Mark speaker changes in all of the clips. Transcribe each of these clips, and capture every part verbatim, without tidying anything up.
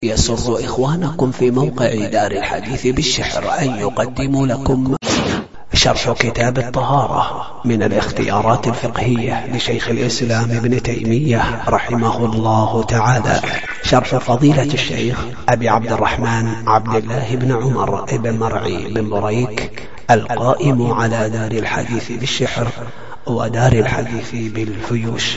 Speaker 1: يسر إخوانكم في موقع دار الحديث بالشحر أن يقدموا لكم شرح كتاب الطهارة من الاختيارات الفقهية لشيخ الإسلام ابن تيمية رحمه الله تعالى، شرح فضيلة الشيخ أبي عبد الرحمن عبد الله بن عمر بن مرعي بن بريك القائم على دار الحديث بالشحر ودار الحديث بالفيوش.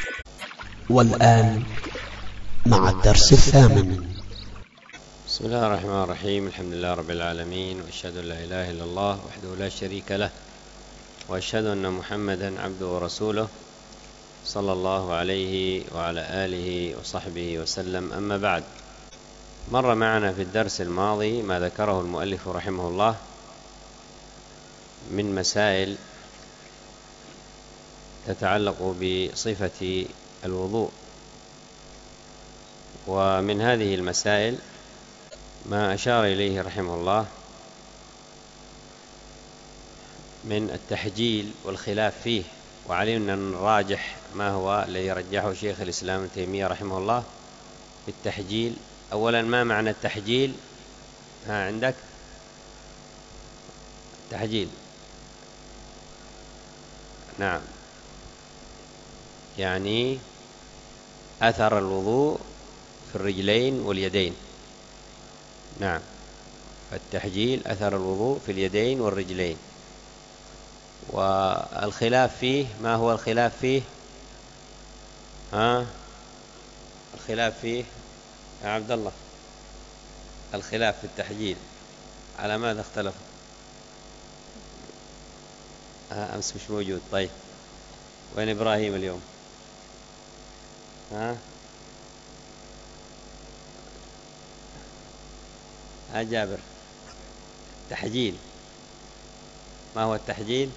Speaker 1: والآن مع الدرس الثامن.
Speaker 2: بسم الله الرحمن الرحيم. الحمد لله رب العالمين، وأشهد أن لا إله إلا الله وحده لا شريك له، وأشهد أن محمدا عبده ورسوله صلى الله عليه وعلى آله وصحبه وسلم. أما بعد، مر معنا في الدرس الماضي ما ذكره المؤلف رحمه الله من مسائل تتعلق بصفة الوضوء، ومن هذه المسائل ما أشار إليه رحمه الله من التحجيل والخلاف فيه، وعلمنا أن الراجح ما هو الذي رجحه شيخ الإسلام ابن تيمية رحمه الله في التحجيل. أولا، ما معنى التحجيل؟ ها عندك تحجيل؟ نعم، يعني أثر الوضوء في الرجلين واليدين. نعم، التحجيل أثر الوضوء في اليدين والرجلين. والخلاف فيه، ما هو الخلاف فيه؟ ها الخلاف فيه يا عبد الله، الخلاف في التحجيل على ماذا اختلف؟ ها أمس مش موجود. طيب، وين إبراهيم اليوم؟ ها ها جابر، تحجيل، ما هو التحجيل؟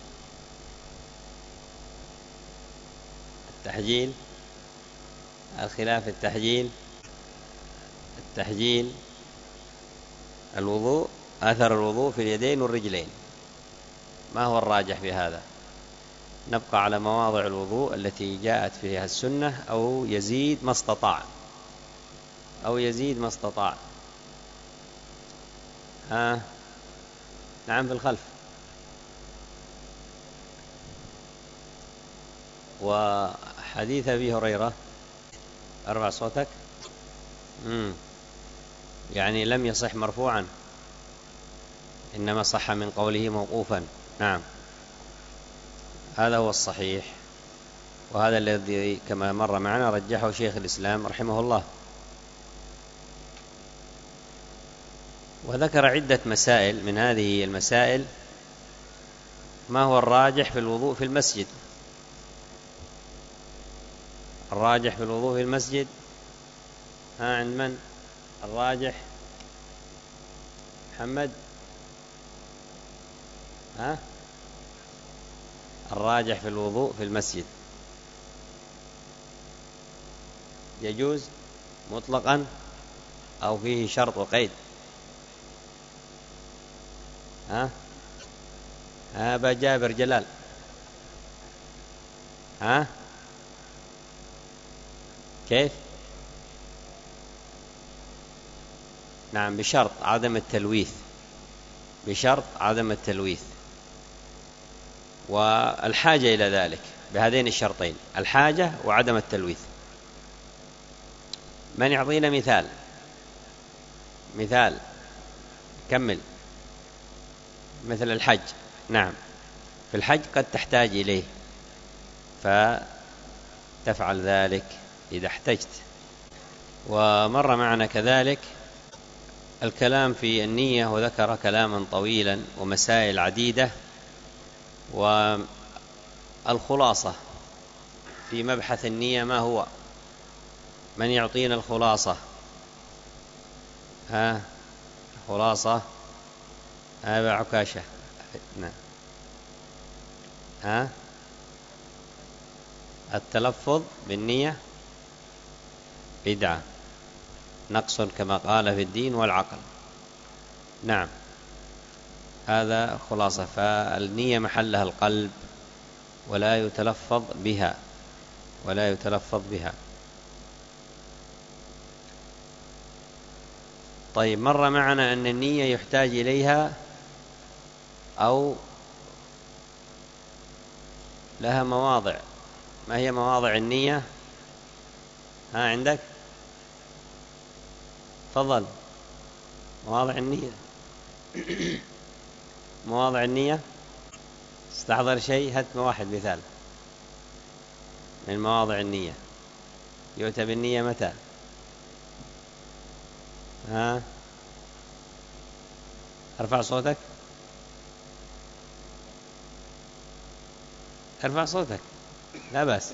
Speaker 2: التحجيل الخلاف التحجيل التحجيل الوضوء، أثر الوضوء في اليدين والرجلين. ما هو الراجح في هذا؟ نبقى على مواضع الوضوء التي جاءت فيها السنة، أو يزيد ما استطاع أو يزيد ما استطاع ها نعم، في الخلف. وحديث أبي هريرة، أرفع صوتك. مم. يعني لم يصح مرفوعا، إنما صح من قوله موقوفا. نعم، هذا هو الصحيح، وهذا الذي كما مر معنا رجحه شيخ الإسلام رحمه الله. وذكر عدة مسائل، من هذه المسائل ما هو الراجح في الوضوء في المسجد. الراجح في الوضوء في المسجد، ها عند من الراجح؟ محمد، ها الراجح في الوضوء في المسجد يجوز مطلقا أو فيه شرط وقيد؟ ها ها أبا جابر جلال، ها كيف؟ نعم، بشرط عدم التلويث، بشرط عدم التلويث والحاجة إلى ذلك، بهذين الشرطين، الحاجة وعدم التلويث. من يعطينا مثال؟ مثال كمل. مثل الحج. نعم، في الحج قد تحتاج إليه فتفعل ذلك إذا احتجت. ومر معنا كذلك الكلام في النية، وذكر كلاما طويلا ومسائل عديدة. والخلاصة في مبحث النية ما هو؟ من يعطينا الخلاصة؟ ها خلاصة أبا عكاشة. نعم، ها التلفظ بالنية بدعة، نقص كما قال في الدين والعقل. نعم، هذا خلاصة. فالنية محلها القلب، ولا يتلفظ بها ولا يتلفظ بها طيب، مر معنا أن النية يحتاج إليها أو لها مواضع. ما هي مواضع النية؟ ها عندك؟ تفضل. مواضع النية. مواضع النية، استحضر شيء، هات واحد مثال من مواضع النية. يؤتى بالنية متى؟ ها، ارفع صوتك، ارفع صوتك، لا بأس.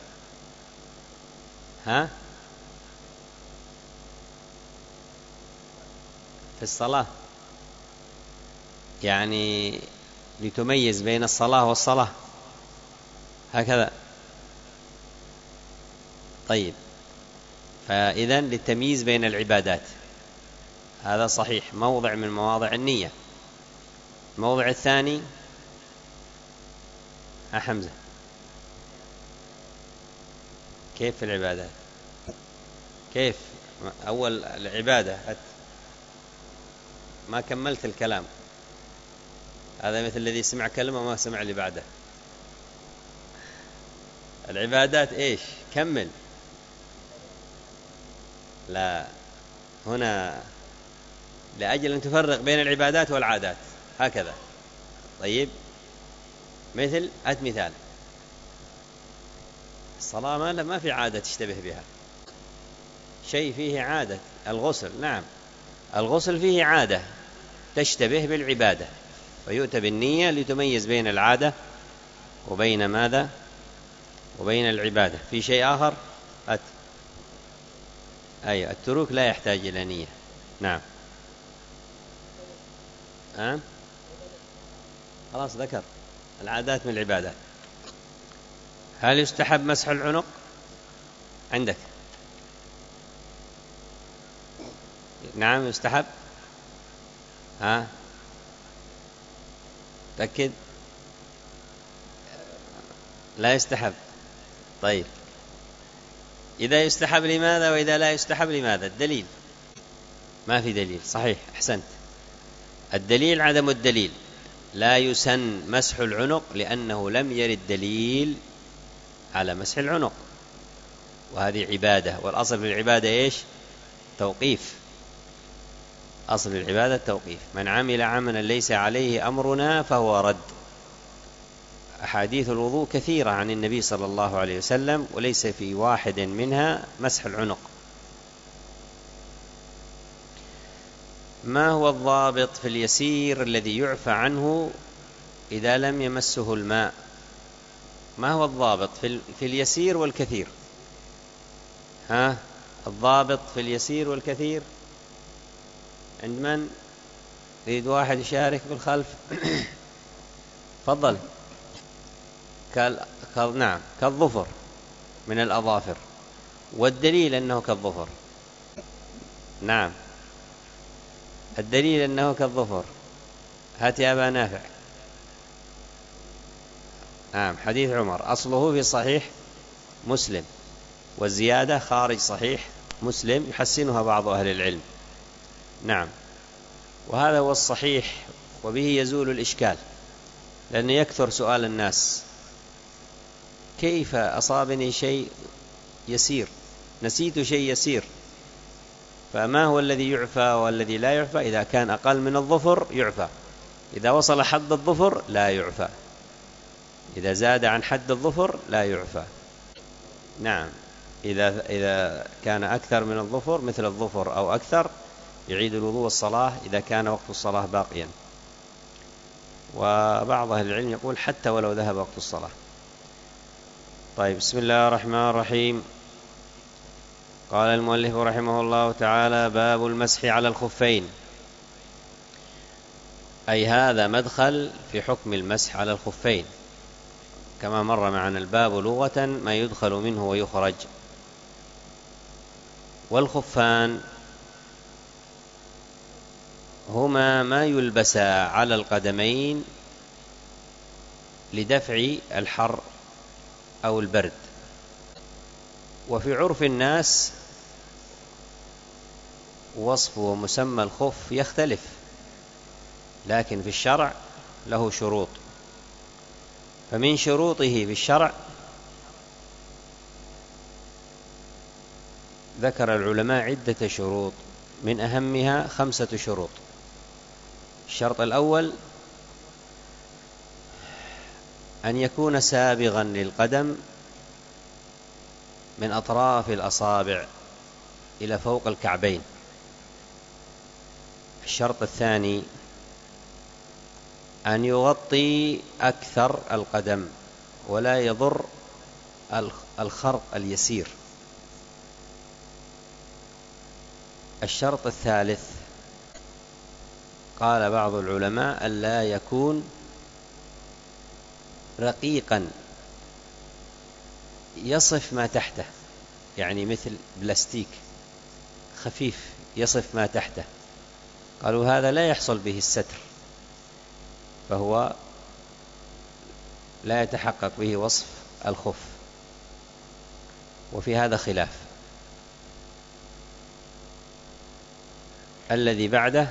Speaker 2: ها، في الصلاة، يعني لتميز بين الصلاة والصلاة، هكذا. طيب، فإذن للتمييز بين العبادات، هذا صحيح، موضع من مواضع النية. الموضع الثاني، ها حمزة، كيف في العبادات؟ كيف أول العبادة؟ ما كملت الكلام، هذا مثل الذي سمع كلمة وما سمع اللي بعده. العبادات إيش؟ كمل. لا، هنا لأجل أن تفرق بين العبادات والعادات، هكذا. طيب، مثل أت مثال الصلاة، ما ما في عادة تشتبه بها، شيء فيه عادة. الغسل، نعم، الغسل فيه عادة تشتبه بالعبادة، فيؤتى بالنية لتميز بين العادة وبين ماذا؟ وبين العبادة. في شيء آخر؟ أت أي التروك لا يحتاج إلى نية. نعم. أه؟ خلاص ذكر العادات من العبادات. هل يستحب مسح العنق؟ عندك؟ نعم يستحب. ها، تأكد؟ لا يستحب. طيب، إذا يستحب لماذا، وإذا لا يستحب لماذا؟ الدليل. ما في دليل. صحيح، أحسنت. الدليل عدم الدليل. لا يسن مسح العنق لأنه لم يرد دليل على مسح العنق، وهذه عبادة، والأصل في العبادة إيش؟ توقيف. أصل العبادة التوقيف. من عمل عملا ليس عليه أمرنا فهو رد. أحاديث الوضوء كثيرة عن النبي صلى الله عليه وسلم، وليس في واحد منها مسح العنق. ما هو الضابط في اليسير الذي يعفى عنه إذا لم يمسه الماء؟ ما هو الضابط في اليسير والكثير؟ ها، الضابط في اليسير والكثير عند من؟ يريد واحد يشارك بالخلف؟ تفضل. كال... كال... نعم، كالظفر من الأظافر، والدليل أنه كالظفر. نعم، الدليل أنه كالظفر. هات يا أبا نافع. نعم، حديث عمر أصله في صحيح مسلم، والزيادة خارج صحيح مسلم، يحسنها بعض أهل العلم. نعم، وهذا هو الصحيح، وبه يزول الإشكال، لأن يكثر سؤال الناس: كيف أصابني شيء يسير، نسيت شيء يسير؟ فما هو الذي يعفى والذي لا يعفى؟ إذا كان أقل من الظفر يعفى، إذا وصل حد الظفر لا يعفى، إذا زاد عن حد الظفر لا يعفى. نعم، إذا إذا كان أكثر من الظفر، مثل الظفر أو أكثر، يعيد الوضوء والصلاة إذا كان وقت الصلاة باقيا. وبعض أهل العلم يقول حتى ولو ذهب وقت الصلاة. طيب، بسم الله الرحمن الرحيم. قال المؤلف رحمه الله تعالى: باب المسح على الخفين. أي هذا مدخل في حكم المسح على الخفين، كما مر معنا الباب لغة ما يدخل منه ويخرج. والخفان هما ما يلبسا على القدمين لدفع الحر أو البرد. وفي عرف الناس وصف ومسمى الخف يختلف، لكن في الشرع له شروط. فمن شروطه في الشرع ذكر العلماء عدة شروط، من أهمها خمسة شروط. الشرط الأول أن يكون سابغا للقدم من أطراف الأصابع إلى فوق الكعبين. الشرط الثاني أن يغطي أكثر القدم ولا يضر الخرق اليسير. الشرط الثالث قال بعض العلماء ألا يكون رقيقا يصف ما تحته، يعني مثل بلاستيك خفيف يصف ما تحته، قالوا هذا لا يحصل به الستر، فهو لا يتحقق به وصف الخف، وفي هذا خلاف. الذي بعده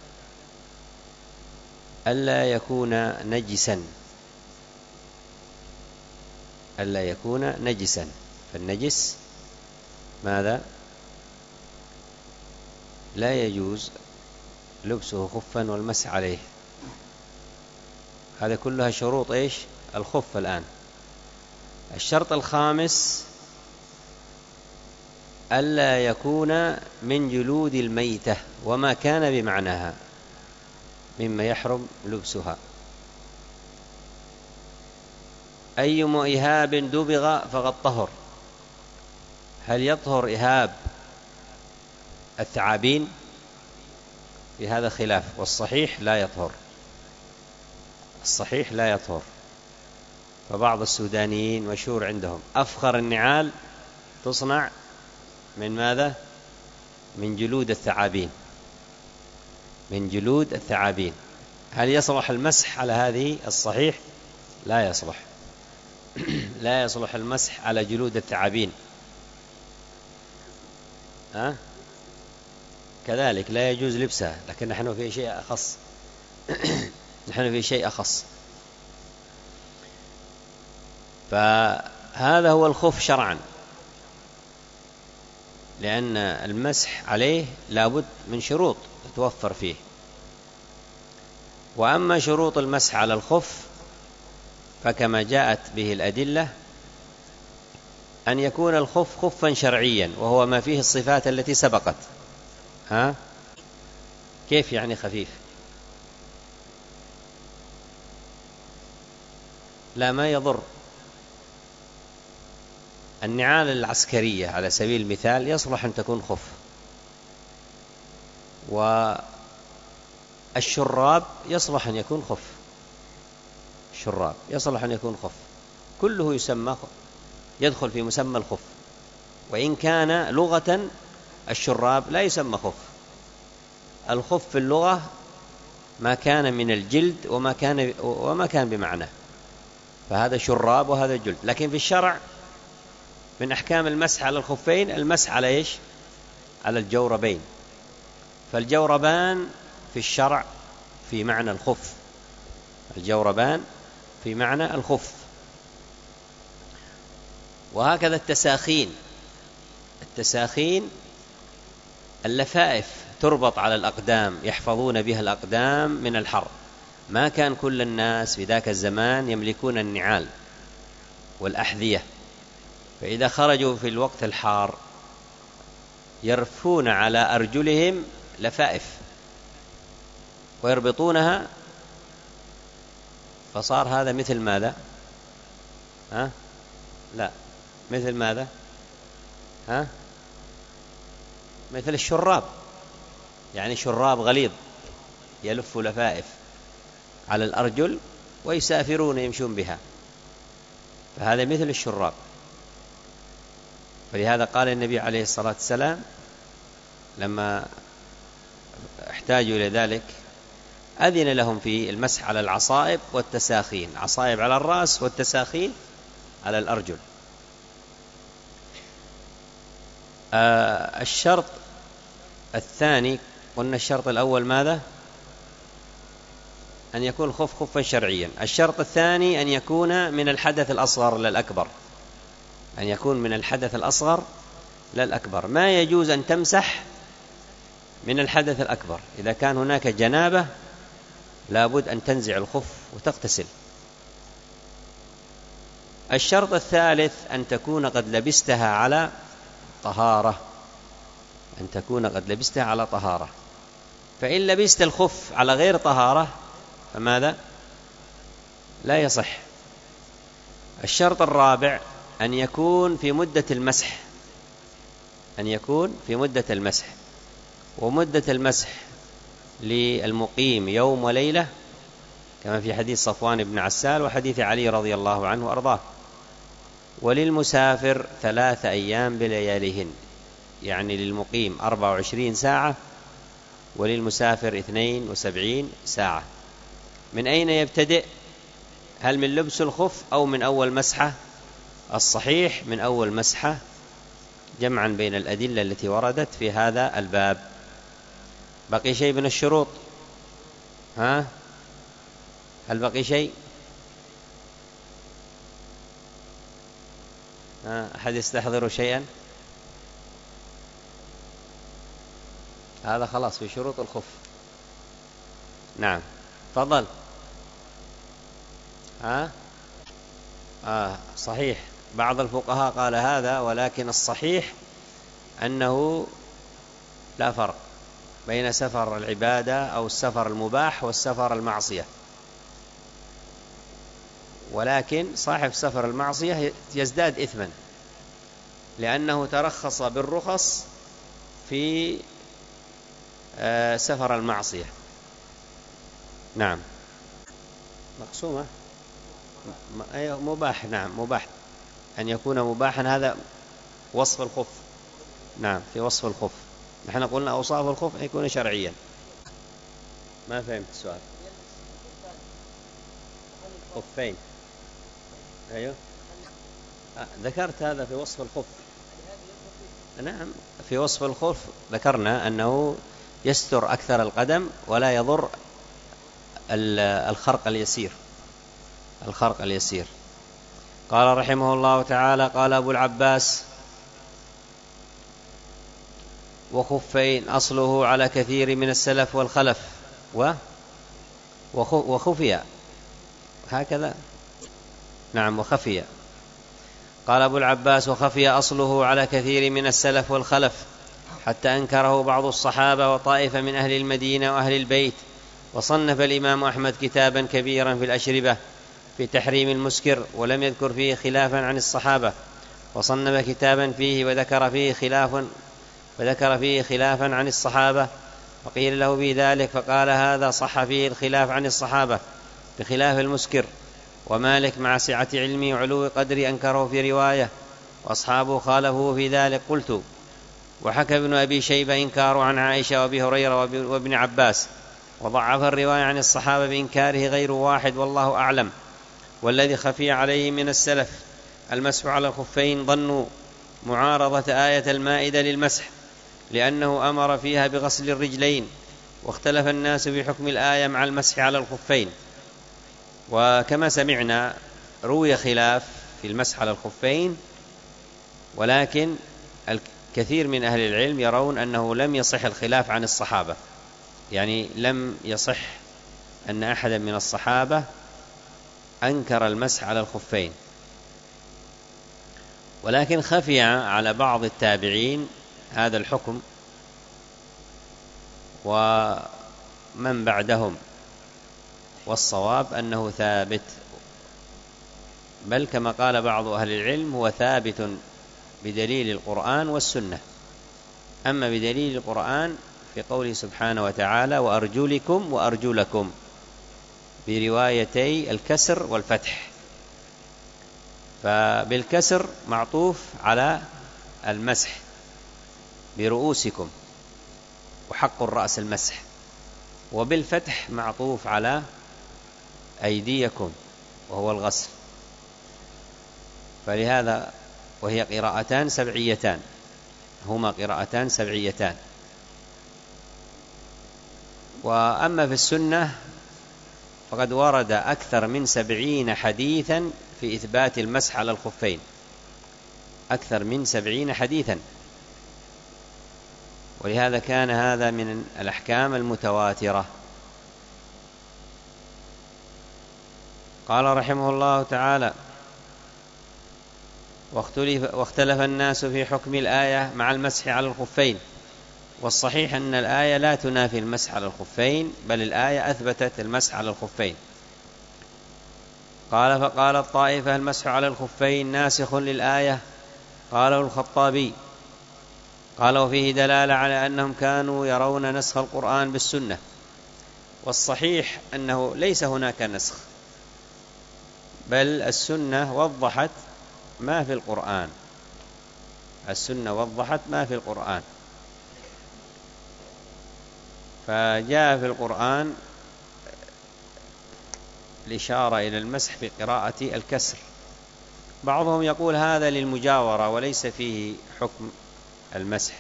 Speaker 2: ألا يكون نجسا، ألا يكون نجسا. فالنجس ماذا؟ لا يجوز لبسه خفا والمسح عليه. هذا كلها شروط إيش؟ الخف. الآن الشرط الخامس ألا يكون من جلود الميتة وما كان بمعناها مما يحرم لبسها. أيما إهاب دبغ فقد طهر. هل يطهر إهاب الثعابين؟ في هذا خلاف، والصحيح لا يطهر، الصحيح لا يطهر. فبعض السودانيين مشهور عندهم أفخر النعال تصنع من ماذا؟ من جلود الثعابين، من جلود الثعابين. هل يصلح المسح على هذه؟ الصحيح لا يصلح لا يصلح المسح على جلود الثعابين. ها؟ كذلك لا يجوز لبسها، لكن نحن في شيء أخص نحن في شيء أخص. فهذا هو الخف شرعا، لأن المسح عليه لابد من شروط تتوفر فيه. وأما شروط المسح على الخف فكما جاءت به الأدلة أن يكون الخف خفا شرعيا، وهو ما فيه الصفات التي سبقت. ها؟ كيف يعني خفيف؟ لا، ما يضر. النعال العسكرية على سبيل المثال يصلح أن تكون خف، والشراب يصلح أن يكون خف، الشراب يصلح أن يكون خف، كله يسمى يدخل في مسمى الخف. وإن كان لغة الشراب لا يسمى خف. الخف في اللغة ما كان من الجلد وما كان وما كان بمعنى، فهذا شراب وهذا جلد. لكن في الشرع من أحكام المسح على الخفين المسح على إيش؟ على الجوربين. فالجوربان في الشرع في معنى الخف، الجوربان في معنى الخف. وهكذا التساخين، التساخين اللفائف تربط على الأقدام يحفظون بها الأقدام من الحر. ما كان كل الناس في ذاك الزمان يملكون النعال والأحذية، فإذا خرجوا في الوقت الحار يرفون على أرجلهم لفائف ويربطونها، فصار هذا مثل ماذا؟ ها؟ لا، مثل ماذا؟ ها؟ مثل الشراب، يعني شراب غليظ يلف لفائف على الأرجل ويسافرون يمشون بها، فهذا مثل الشراب. فلهذا قال النبي عليه الصلاة والسلام لما احتاجوا إلى ذلك أذن لهم في المسح على العصائب والتساخين، عصائب على الرأس والتساخين على الأرجل. آه الشرط الثاني قلنا الشرط الأول ماذا؟ أن يكون الخف خفا شرعيا. الشرط الثاني أن يكون من الحدث الأصغر لا الأكبر، أن يكون من الحدث الأصغر لا الأكبر. ما يجوز أن تمسح من الحدث الأكبر. إذا كان هناك جنابة لابد أن تنزع الخف وتغتسل. الشرط الثالث أن تكون قد لبستها على طهارة، أن تكون قد لبستها على طهارة. فإن لبست الخف على غير طهارة فماذا؟ لا يصح. الشرط الرابع أن يكون في مدة المسح، أن يكون في مدة المسح. ومدة المسح للمقيم يوم وليلة كما في حديث صفوان بن عسال وحديث علي رضي الله عنه وأرضاه. وللمسافر ثلاث أيام بلياليهن، يعني للمقيم أربع وعشرين ساعة وللمسافر اثنين وسبعين ساعة. من أين يبتدئ؟ هل من لبس الخف أو من أول مسحة؟ الصحيح من أول مسحة، جمعا بين الأدلة التي وردت في هذا الباب. بقي شيء من الشروط؟ ها؟ هل بقي شيء؟ ها؟ أحد يستحضر شيئا؟ هذا خلاص في شروط الخف. نعم تفضل. ها؟ آه صحيح، بعض الفقهاء قال هذا، ولكن الصحيح أنه لا فرق بين سفر العبادة أو السفر المباح والسفر المعصية، ولكن صاحب سفر المعصية يزداد إثما لأنه ترخص بالرخص في سفر المعصية. نعم مقسومة مباح. نعم مباح، أن يكون مباحا هذا وصف الخف. نعم في وصف الخف. نحن قلنا أوصاف الخف أن يكون شرعيا. ما فهمت السؤال. خفين. أيوه آه ذكرت هذا في وصف الخف. نعم في وصف الخف ذكرنا أنه يستر أكثر القدم ولا يضر الخرق اليسير، الخرق اليسير. قال رحمه الله تعالى: قال أبو العباس: وخفين أصله على كثير من السلف والخلف و وخفيا هكذا. نعم وخفيا. قال أبو العباس: وخفي أصله على كثير من السلف والخلف حتى أنكره بعض الصحابة وطائفة من أهل المدينة وأهل البيت. وصنف الإمام أحمد كتابا كبيرا في الأشربة في تحريم المسكر ولم يذكر فيه خلافا عن الصحابة، وصنف كتابا فيه وذكر فيه خلافا وذكر فيه خلافا عن الصحابة، وقيل له بذلك فقال: هذا صح فيه الخلاف عن الصحابة بخلاف المسكر. ومالك مع سعة علمي وعلو قدري أنكره في رواية، وأصحابه خالفوه في ذلك. قلت: وحكى ابن أبي شيبة إنكاره عن عائشة وأبي هريرة وابن عباس، وضعف الرواية عن الصحابة بإنكاره غير واحد والله أعلم. والذي خفي عليه من السلف المسح على الخفين ظنوا معارضة آية المائدة للمسح لأنه أمر فيها بغسل الرجلين، واختلف الناس في حكم الآية مع المسح على الخفين. وكما سمعنا روي خلاف في المسح على الخفين، ولكن الكثير من أهل العلم يرون أنه لم يصح الخلاف عن الصحابة، يعني لم يصح أن أحدا من الصحابة أنكر المسح على الخفين، ولكن خفي على بعض التابعين هذا الحكم ومن بعدهم، والصواب أنه ثابت، بل كما قال بعض أهل العلم هو ثابت بدليل القرآن والسنة. أما بدليل القرآن في قوله سبحانه وتعالى: وأرجلكم وأرجلكم، بروايتي الكسر والفتح، فبالكسر معطوف على المسح برؤوسكم وحق الرأس المسح، وبالفتح معطوف على أيديكم وهو الغسل. فلهذا وهي قراءتان سبعيتان، هما قراءتان سبعيتان، وأما في السنة فقد ورد أكثر من سبعين حديثا في إثبات المسح على الخفين، أكثر من سبعين حديثا، ولهذا كان هذا من الأحكام المتواترة. قال رحمه الله تعالى: واختلف, واختلف الناس في حكم الآية مع المسح على الخفين، والصحيح أن الآية لا تنافي المسح على الخفين، بل الآية أثبتت المسح على الخفين. قال: فقال الطائفة: المسح على الخفين ناسخ للآية. قاله الخطابي. قال: وفيه دلالة على أنهم كانوا يرون نسخ القرآن بالسنة، والصحيح أنه ليس هناك نسخ، بل السنة وضحت ما في القرآن، السنة وضحت ما في القرآن. فجاء في القرآن الإشارة إلى المسح في قراءة الكسر. بعضهم يقول هذا للمجاورة وليس فيه حكم المسح،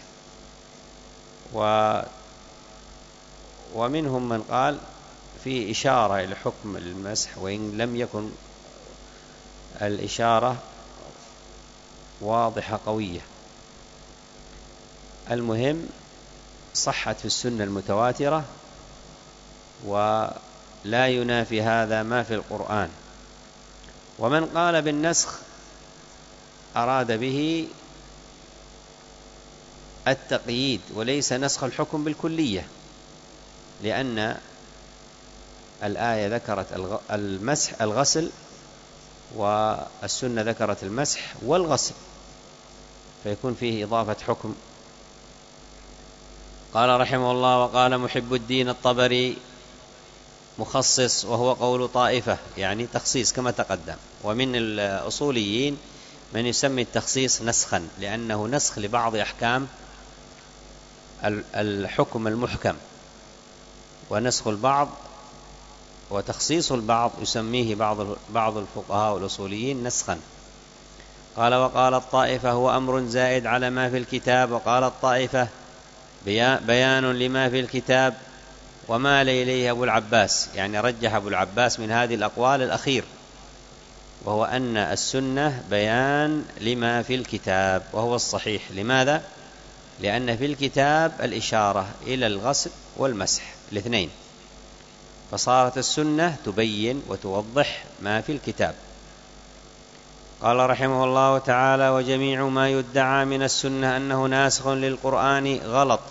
Speaker 2: و ومنهم من قال فيه إشارة إلى حكم المسح، وإن لم يكن الإشارة واضحة قوية. المهم صحت في السنة المتواترة، ولا ينافي هذا ما في القرآن. ومن قال بالنسخ أراد به التقييد وليس نسخ الحكم بالكلية، لأن الآية ذكرت المسح الغسل، والسنة ذكرت المسح والغسل، فيكون فيه إضافة حكم. قال رحمه الله: وقال محب الدين الطبري مخصص، وهو قول طائفة، يعني تخصيص كما تقدم. ومن الأصوليين من يسمي التخصيص نسخا، لأنه نسخ لبعض أحكام الحكم المحكم، ونسخ البعض وتخصيص البعض يسميه بعض بعض الفقهاء والأصوليين نسخا. قال: وقال الطائفة هو أمر زائد على ما في الكتاب. وقال الطائفة بيان لما في الكتاب ومال إليه أبو العباس، يعني رجح أبو العباس من هذه الأقوال الأخير، وهو أن السنة بيان لما في الكتاب، وهو الصحيح. لماذا؟ لأن في الكتاب الإشارة إلى الغسل والمسح الاثنين، فصارت السنة تبين وتوضح ما في الكتاب. قال رحمه الله تعالى: وجميع ما يدعى من السنة أنه ناسخ للقرآن غلط.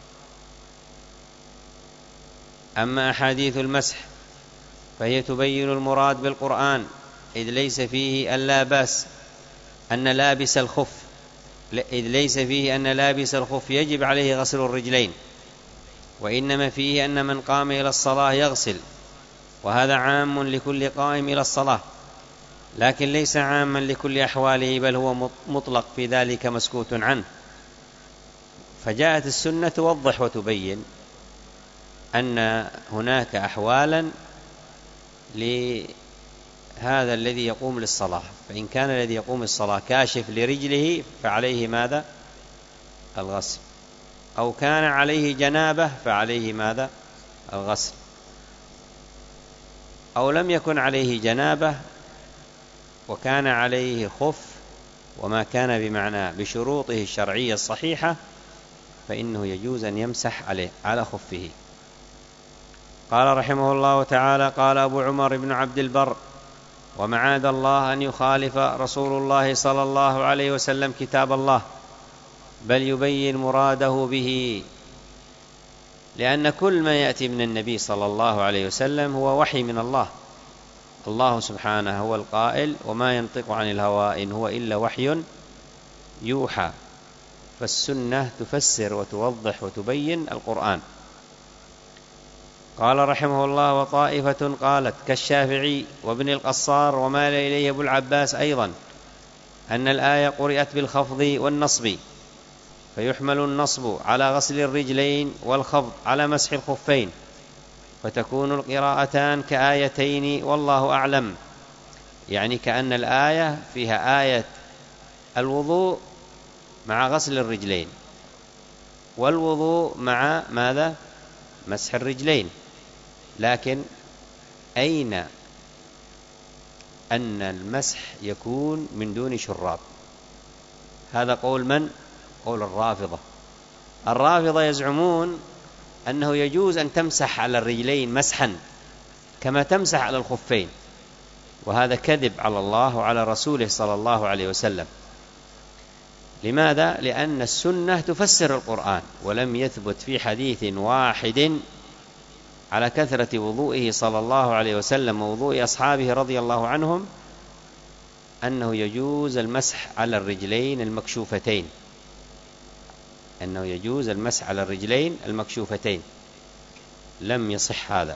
Speaker 2: أما أحاديث المسح فهي تبين المراد بالقرآن، إذ ليس فيه ألا باس أن لابس الخف إذ ليس فيه أن لابس الخف يجب عليه غسل الرجلين، وإنما فيه أن من قام إلى الصلاة يغسل، وهذا عام لكل قائم إلى الصلاة، لكن ليس عاما لكل أحواله، بل هو مطلق في ذلك مسكوت عنه. فجاءت السنة توضح وتبين أن هناك أحوالا لهذا الذي يقوم للصلاة، فإن كان الذي يقوم للصلاة كاشف لرجله فعليه ماذا؟ الغسل، أو كان عليه جنابة فعليه ماذا؟ الغسل، أو لم يكن عليه جنابة وكان عليه خف وما كان بمعنى بشروطه الشرعية الصحيحة، فإنه يجوز أن يمسح عليه على خفه. قال رحمه الله تعالى: قال أبو عمر بن عبد البر: ومعاذ الله أن يخالف رسول الله صلى الله عليه وسلم كتاب الله، بل يبين مراده به، لأن كل ما يأتي من النبي صلى الله عليه وسلم هو وحي من الله. الله سبحانه هو القائل: وما ينطق عن الهوى إن هو إلا وحي يوحى. فالسنة تفسر وتوضح وتبين القرآن. قال رحمه الله: وطائفة قالت كالشافعي وابن القصار ومال إليه أبو العباس أيضا أن الآية قرئت بالخفض والنصب، فيحمل النصب على غسل الرجلين والخفض على مسح الخفين، فتكون القراءتان كآيتين، والله أعلم. يعني كأن الآية فيها آية الوضوء مع غسل الرجلين، والوضوء مع ماذا؟ مسح الرجلين، لكن أين أن المسح يكون من دون شراب؟ هذا قول من؟ قول الرافضة. الرافضة يزعمون أنه يجوز أن تمسح على الرجلين مسحا كما تمسح على الخفين، وهذا كذب على الله وعلى رسوله صلى الله عليه وسلم. لماذا؟ لأن السنة تفسر القرآن، ولم يثبت في حديث واحد على كثرة وضوئه صلى الله عليه وسلم ووضوء أصحابه رضي الله عنهم أنه يجوز المسح على الرجلين المكشوفتين، أنه يجوز المسح على الرجلين المكشوفتين، لم يصح هذا.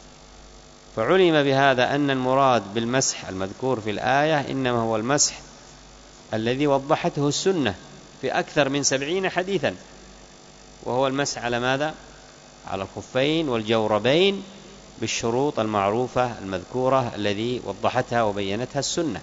Speaker 2: فعلم بهذا أن المراد بالمسح المذكور في الآية إنما هو المسح الذي وضحته السنة في أكثر من سبعين حديثا، وهو المسح على ماذا؟ على الخفين والجوربين بالشروط المعروفة المذكورة الذي وضحتها وبينتها السنة.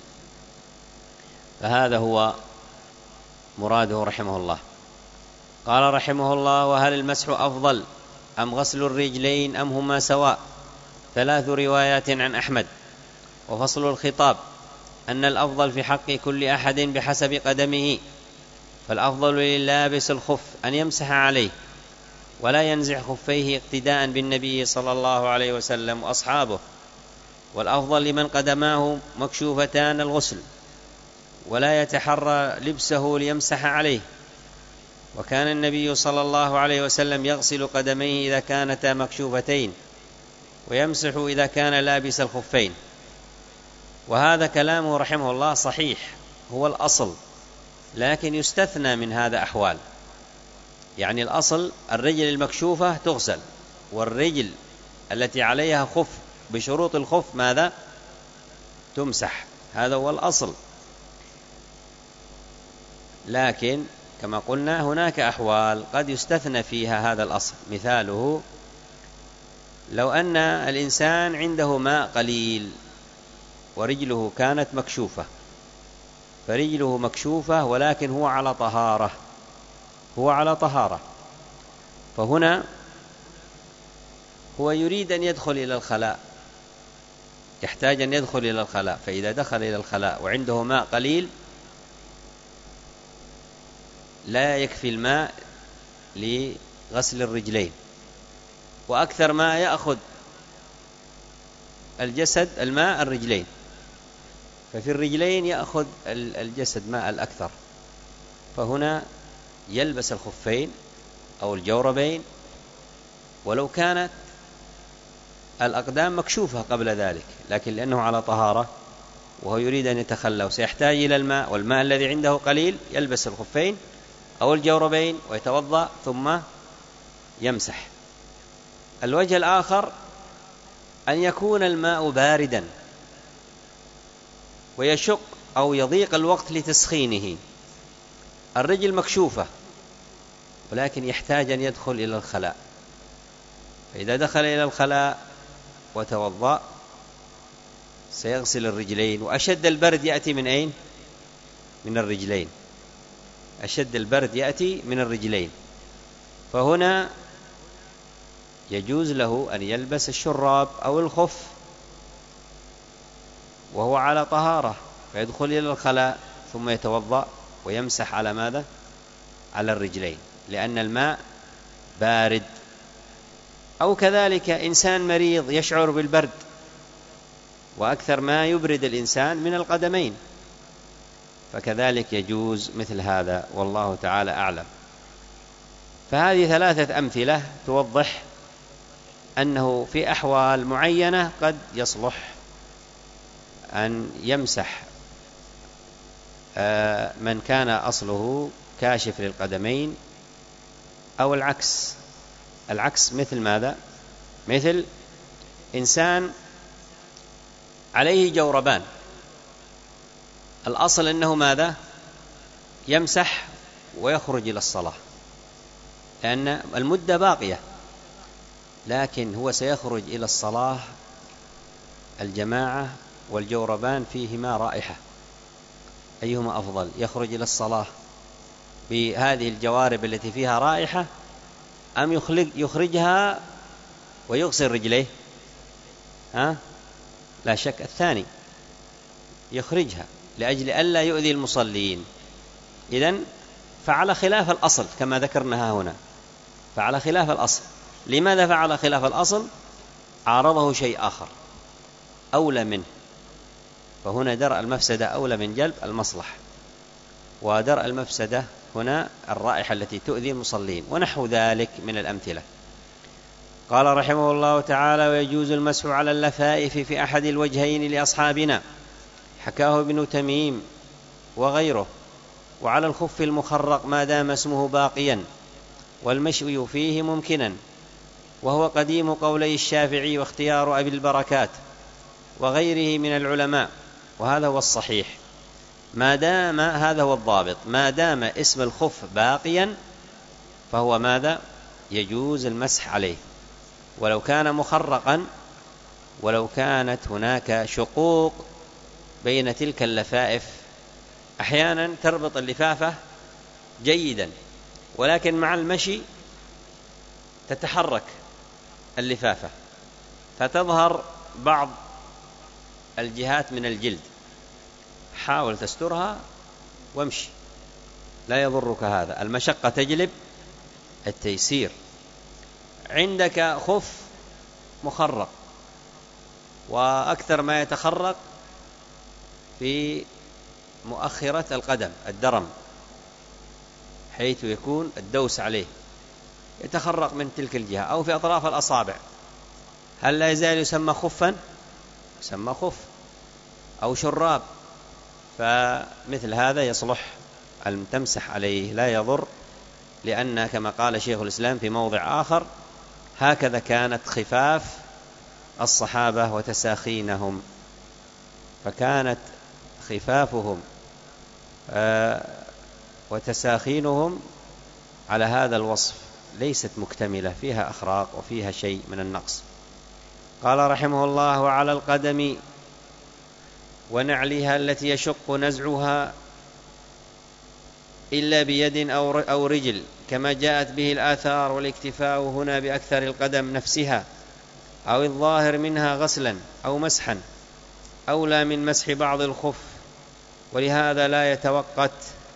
Speaker 2: فهذا هو مراده رحمه الله. قال رحمه الله: وهل المسح أفضل أم غسل الرجلين أم هما سواء؟ ثلاث روايات عن أحمد. وفصل الخطاب أن الأفضل في حق كل أحد بحسب قدمه، فالأفضل للابس الخف أن يمسح عليه ولا ينزع خفيه اقتداء بالنبي صلى الله عليه وسلم وأصحابه، والأفضل لمن قدماه مكشوفتان الغسل ولا يتحرى لبسه ليمسح عليه. وكان النبي صلى الله عليه وسلم يغسل قدميه إذا كانتا مكشوفتين ويمسح إذا كان لابس الخفين. وهذا كلامه رحمه الله صحيح، هو الأصل، لكن يستثنى من هذا أحوال. يعني الأصل الرجل المكشوفة تغسل، والرجل التي عليها خف بشروط الخف ماذا؟ تمسح. هذا هو الأصل. لكن كما قلنا هناك أحوال قد يستثنى فيها هذا الأصل. مثاله لو أن الإنسان عنده ماء قليل ورجله كانت مكشوفة، فرجله مكشوفة ولكن هو على طهارة، هو على طهارة فهنا هو يريد أن يدخل إلى الخلاء، يحتاج أن يدخل إلى الخلاء، فإذا دخل إلى الخلاء وعنده ماء قليل لا يكفي الماء لغسل الرجلين، وأكثر ما يأخذ الجسد الماء الرجلين، ففي الرجلين يأخذ الجسد ماء الأكثر، فهنا يلبس الخفين أو الجوربين ولو كانت الأقدام مكشوفة قبل ذلك، لكن لأنه على طهارة وهو يريد أن يتخلى وسيحتاج إلى الماء والماء الذي عنده قليل، يلبس الخفين أو الجوربين ويتوضأ ثم يمسح. الوجه الآخر أن يكون الماء باردا ويشق أو يضيق الوقت لتسخينه، الرجل مكشوفة ولكن يحتاج أن يدخل إلى الخلاء، فإذا دخل إلى الخلاء وتوضأ سيغسل الرجلين، وأشد البرد يأتي من أين؟ من الرجلين، أشد البرد يأتي من الرجلين، فهنا يجوز له أن يلبس الشراب أو الخف وهو على طهارة، فيدخل إلى الخلاء ثم يتوضأ ويمسح على ماذا؟ على الرجلين، لأن الماء بارد. أو كذلك إنسان مريض يشعر بالبرد، وأكثر ما يبرد الإنسان من القدمين، فكذلك يجوز مثل هذا، والله تعالى أعلم. فهذه ثلاثة أمثلة توضح أنه في أحوال معينة قد يصلح أن يمسح من كان أصله كاشف للقدمين، أو العكس. العكس مثل ماذا؟ مثل إنسان عليه جوربان، الأصل أنه ماذا؟ يمسح ويخرج إلى الصلاة لأن المدة باقية، لكن هو سيخرج إلى الصلاة الجماعة والجوربان فيهما رائحة، أيهما أفضل؟ يخرج إلى الصلاة بهذه الجوارب التي فيها رائحة أم يخرجها ويغسل رجليه؟ ها؟ لا شك الثاني، يخرجها لأجل ألا يؤذي المصلين. إذن فعل خلاف الأصل كما ذكرناها هنا، فعل خلاف الأصل. لماذا فعل خلاف الأصل؟ عارضه شيء آخر أولى منه، فهنا درء المفسدة أولى من جلب المصلحة، ودرء المفسدة هنا الرائحة التي تؤذي المصلين، ونحو ذلك من الأمثلة. قال رحمه الله تعالى: ويجوز المسح على اللفائف في أحد الوجهين لأصحابنا، حكاه ابن تميم وغيره، وعلى الخف المخرق ما دام اسمه باقيا، والمشي فيه ممكنا، وهو قديم قولي الشافعي واختيار أبي البركات وغيره من العلماء، وهذا هو الصحيح. ما دام، هذا هو الضابط، ما دام اسم الخف باقيا فهو ماذا؟ يجوز المسح عليه، ولو كان مخرقا، ولو كانت هناك شقوق بين تلك اللفائف. أحيانا تربط اللفافة جيدا، ولكن مع المشي تتحرك اللفافة فتظهر بعض الجهات من الجلد، حاول تسترها وامشي، لا يضرك هذا، المشقة تجلب التيسير. عندك خف مخرق، وأكثر ما يتخرق في مؤخرة القدم الدرم، حيث يكون الدوس عليه، يتخرق من تلك الجهة، أو في أطراف الأصابع، هل لا يزال يسمى خفا؟ يسمى خف أو شراب، فمثل هذا يصلح أن تمسح عليه، لا يضر، لأن كما قال شيخ الإسلام في موضع آخر: هكذا كانت خفاف الصحابة وتساخينهم، فكانت خفافهم وتساخينهم على هذا الوصف، ليست مكتملة، فيها أخراق وفيها شيء من النقص. قال رحمه الله: وعلى القدم ونعلها التي يشق نزعها إلا بيد أو رجل، كما جاءت به الآثار، والاكتفاء هنا بأكثر القدم نفسها أو الظاهر منها غسلا أو مسحا أولى من مسح بعض الخف، ولهذا لا يتوقت.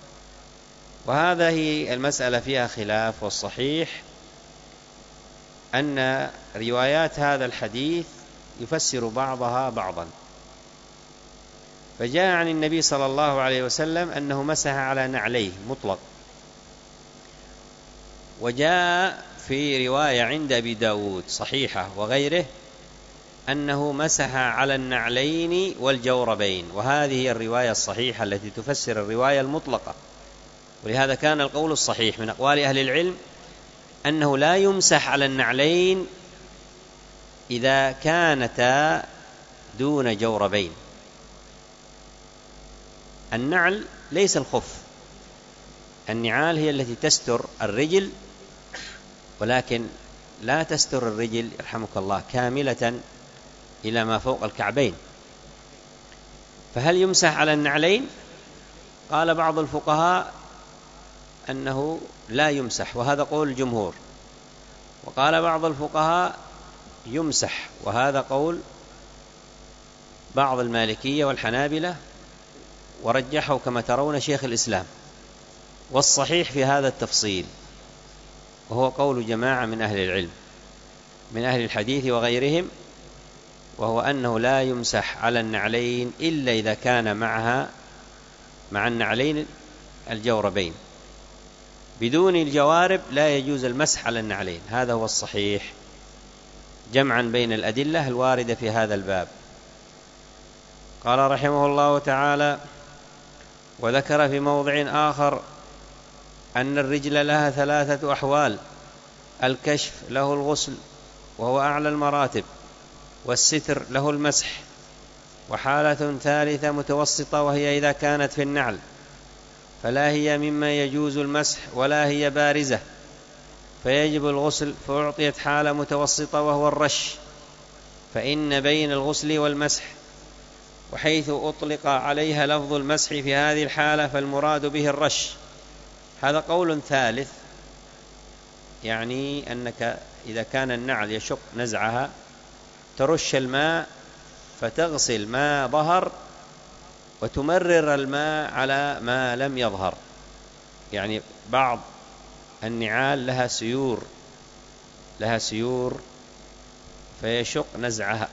Speaker 2: وهذه المسألة فيها خلاف، والصحيح أن روايات هذا الحديث يفسر بعضها بعضا. فجاء عن النبي صلى الله عليه وسلم أنه مسح على نعليه مطلق، وجاء في رواية عند أبي داود صحيحة وغيره أنه مسح على النعلين والجوربين، وهذه هي الرواية الصحيحة التي تفسر الرواية المطلقة. ولهذا كان القول الصحيح من أقوال أهل العلم أنه لا يمسح على النعلين إذا كانتا دون جوربين. النعل ليس الخف، النعال هي التي تستر الرجل، ولكن لا تستر الرجل يرحمك الله كاملة إلى ما فوق الكعبين. فهل يمسح على النعلين؟ قال بعض الفقهاء أنه لا يمسح، وهذا قول الجمهور. وقال بعض الفقهاء يمسح، وهذا قول بعض المالكية والحنابلة، ورجحه كما ترون شيخ الإسلام. والصحيح في هذا التفصيل، وهو قول جماعة من أهل العلم من أهل الحديث وغيرهم، وهو أنه لا يمسح على النعلين إلا إذا كان معها مع النعلين الجوربين، بدون الجوارب لا يجوز المسح على النعلين. هذا هو الصحيح، جمعا بين الأدلة الواردة في هذا الباب. قال رحمه الله تعالى: وذكر في موضع آخر أن الرجل لها ثلاثة أحوال: الكشف له الغسل وهو أعلى المراتب، والستر له المسح، وحالة ثالثة متوسطة وهي إذا كانت في النعل، فلا هي مما يجوز المسح ولا هي بارزة فيجب الغسل، فأعطيت حالة متوسطة وهو الرش، فإن بين الغسل والمسح، وحيث أطلق عليها لفظ المسح في هذه الحالة فالمراد به الرش. هذا قول ثالث، يعني أنك إذا كان النعل يشق نزعها ترش الماء فتغسل ما ظهر وتمرر الماء على ما لم يظهر. يعني بعض النعال لها سيور لها سيور فيشق نزعها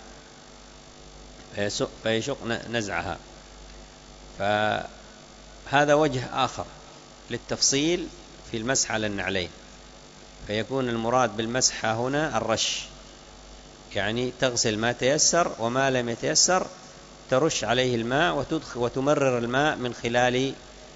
Speaker 2: فيشق نزعها فهذا وجه آخر للتفصيل في المسح على النعلين، فيكون المراد بالمسح هنا الرش، يعني تغسل ما تيسر وما لم يتيسر ترش عليه الماء وتدخل وتمرر الماء من خلال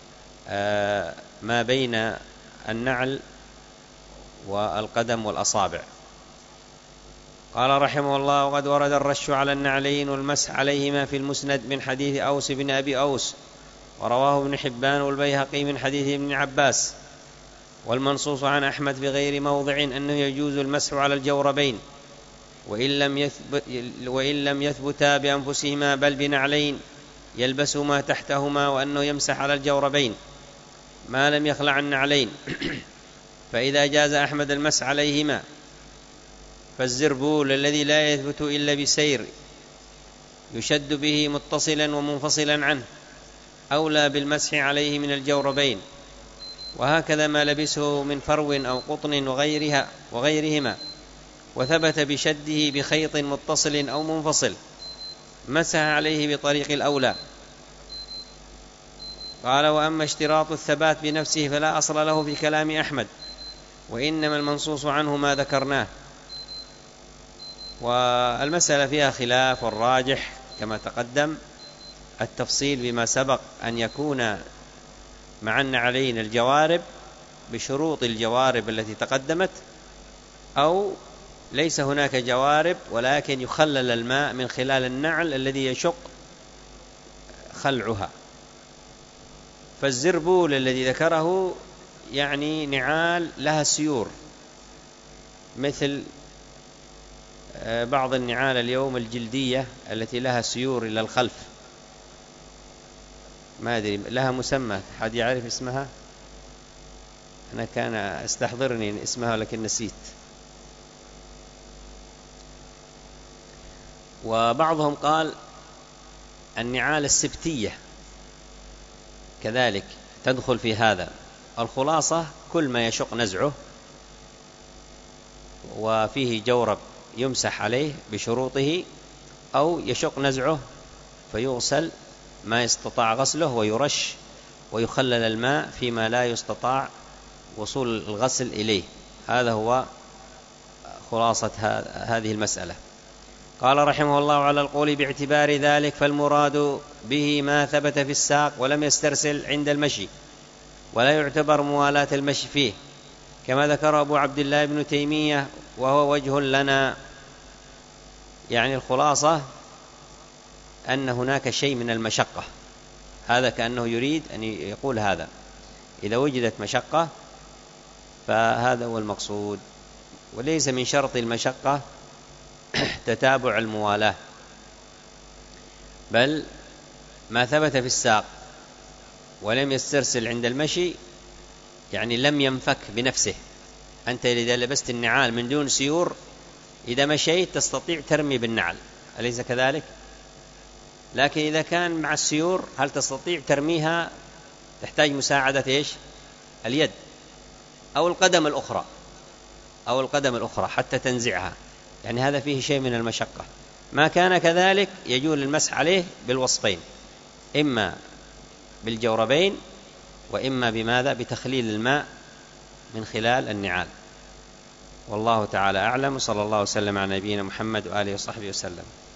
Speaker 2: ما بين النعل والقدم والأصابع. قال رحمه الله: وقد ورد الرش على النعلين والمسح عليهما في المسند من حديث أوس بن أبي أوس، ورواه ابن حبان والبيهقي من حديث ابن عباس، والمنصوص عن أحمد في غير موضع أنه يجوز المسح على الجوربين وإن لم يثبت وإن لم يثبتا بأنفسهما بل بنعلين يلبسهما تحتهما، وأنه يمسح على الجوربين ما لم يخلع النعلين. فإذا جاز أحمد المسح عليهما فالزربول الذي لا يثبت إلا بسير يشد به متصلا ومنفصلا عنه أولى بالمسح عليه من الجوربين، وهكذا ما لبسه من فرو أو قطن وغيرها وغيرهما وثبت بشده بخيط متصل أو منفصل مسح عليه بطريق الأولى. قال: وأما اشتراط الثبات بنفسه فلا أصل له في كلام أحمد، وإنما المنصوص عنه ما ذكرناه. والمسألة فيها خلاف، والراجح كما تقدم التفصيل بما سبق أن يكون مع النعلين الجوارب بشروط الجوارب التي تقدمت، أو ليس هناك جوارب ولكن يخلل الماء من خلال النعل الذي يشق خلعها. فالزربول الذي ذكره يعني نعال لها سيور، مثل بعض النعال اليوم الجلدية التي لها سيور إلى الخلف، ما أدري لها مسمى، حد يعرف اسمها؟ أنا كان استحضرني اسمها لكن نسيت. وبعضهم قال النعال السبتية كذلك تدخل في هذا. الخلاصة كل ما يشق نزعه وفيه جورب يمسح عليه بشروطه، أو يشق نزعه فيغسل ما يستطاع غسله ويرش ويخلل الماء فيما لا يستطاع وصول الغسل إليه. هذا هو خلاصة هذه المسألة. قال رحمه الله: على القول باعتبار ذلك فالمراد به ما ثبت في الساق ولم يسترسل عند المشي، ولا يعتبر موالاة المشي فيه، كما ذكر أبو عبد الله بن تيمية، وهو وجه لنا. يعني الخلاصة أن هناك شيء من المشقة، هذا كأنه يريد أن يقول هذا، إذا وجدت مشقة فهذا هو المقصود، وليس من شرط المشقة تتابع الموالاة، بل ما ثبت في الساق ولم يسترسل عند المشي يعني لم ينفك بنفسه. أنت إذا لبست النعال من دون سيور إذا مشيت تستطيع ترمي بالنعل، أليس كذلك؟ لكن إذا كان مع السيور هل تستطيع ترميها؟ تحتاج مساعدة إيش؟ اليد أو القدم الأخرى أو القدم الأخرى حتى تنزعها، يعني هذا فيه شيء من المشقة. ما كان كذلك يجوز المسح عليه بالوصفين، إما بالجوربين وإما بماذا؟ بتخليل الماء من خلال النعال. والله تعالى أعلم، صلى الله وسلم على نبينا محمد وآله وصحبه وسلم.